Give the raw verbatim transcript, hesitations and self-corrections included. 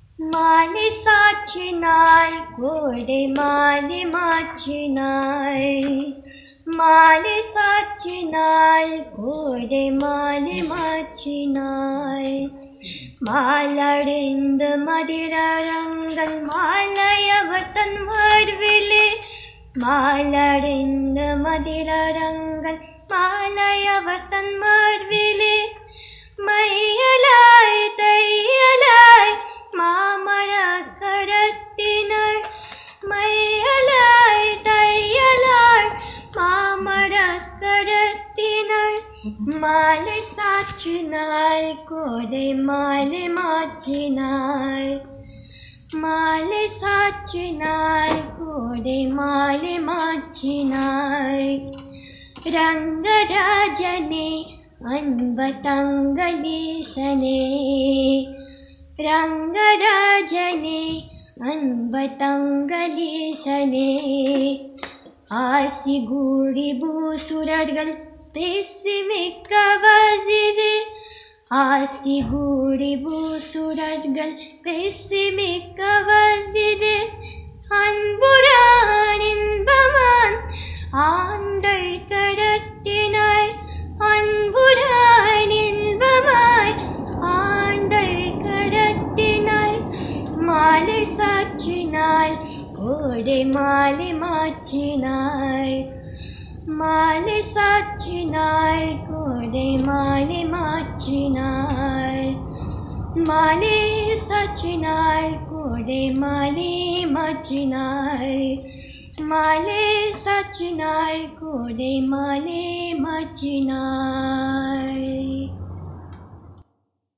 மாலை சாற்றினாள் கோடை மாலை மாற்றினாள். மாலை சாற்றினாள் கோடை மாலை மாற்றினாள். மாலடைந்த மதிரரங்கள் மாலையவர் தன் மார்பிலே. மாலடைந்த மதிரரங்கள் மாலையவர் தன் மார்பிலே. மையலாய் தையலாய் மாமரக் கடத்தினாள். மையலாய் தையலாய் மாமரக் கடத்தினாள். மாலை சாற்றினாள் கோடை மாலை மாற்றினாள். மாலை சாற்றினாள் கோடை மாலை மாற்றினாள். ரங்கராஜனே அன்பதங்கலீசனே. ரங்கராஜனே அன்பதங்கலீசனே. ஆசிகூடி பூசுரர்கள் பேசிமிக்க வதிலே. ஆசிகூடி பூசுரர்கள் பேசிமிக்க வதிலே. அன்புடன் இன்பமான் ஆண்டை கடத்தினாள். அன்புடன் இன்பமாய் ஆண்டை கடத்தினாள். மாலை சாற்றினாள் கோடை மாலை மாற்றினாள். மாலை சாற்றினாள் கோடை மாலை மாற்றினாள். மாலை சாற்றினாள் கோடை மாலை மாற்றினாள். மாலை சாற்றினாள் கோடை மாலை மாற்றினாள்.